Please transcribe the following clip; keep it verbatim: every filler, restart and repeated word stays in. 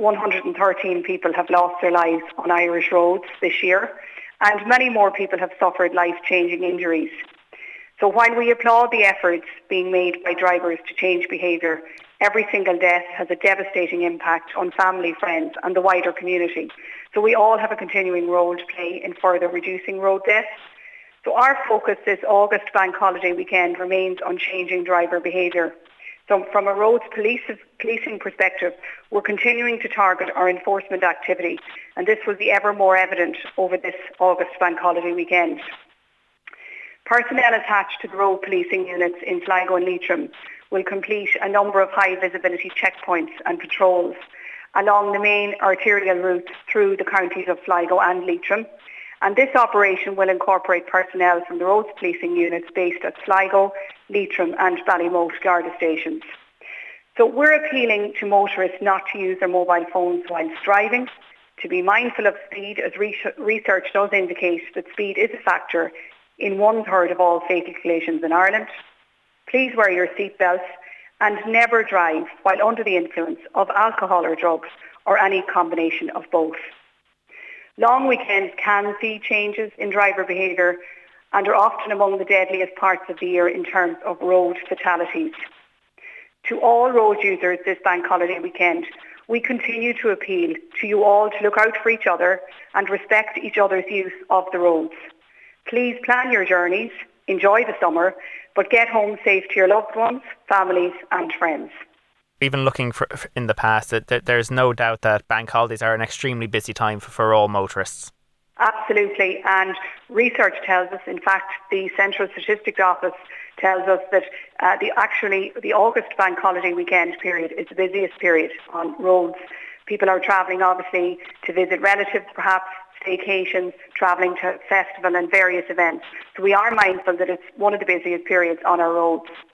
one hundred thirteen people have lost their lives on Irish roads this year, and many more people have suffered life-changing injuries. So while we applaud the efforts being made by drivers to change behaviour, every single death has a devastating impact on family, friends and the wider community. So we all have a continuing role to play in further reducing road deaths. So our focus this August bank holiday weekend remains on changing driver behaviour. So from a roads police, policing perspective, we're continuing to target our enforcement activity, and this will be ever more evident over this August bank holiday weekend. Personnel attached to the road policing units in Sligo and Leitrim will complete a number of high visibility checkpoints and patrols along the main arterial routes through the counties of Sligo and Leitrim. And this operation will incorporate personnel from the roads policing units based at Sligo, Leitrim and Ballymote Garda stations. So we're appealing to motorists not to use their mobile phones whilst driving, to be mindful of speed, as research does indicate that speed is a factor in one third of all fatal collisions in Ireland. Please wear your seatbelts and never drive while under the influence of alcohol or drugs or any combination of both. Long weekends can see changes in driver behaviour and are often among the deadliest parts of the year in terms of road fatalities. To all road users this bank holiday weekend, we continue to appeal to you all to look out for each other and respect each other's use of the roads. Please plan your journeys, enjoy the summer, but get home safe to your loved ones, families and friends. Even looking for in the past, that, that there's no doubt that bank holidays are an extremely busy time for, for all motorists. Absolutely, and research tells us, in fact, the Central Statistics Office tells us that uh, the actually the August bank holiday weekend period is the busiest period on roads. People are travelling obviously to visit relatives, perhaps staycations, travelling to festival and various events. So we are mindful that it's one of the busiest periods on our roads.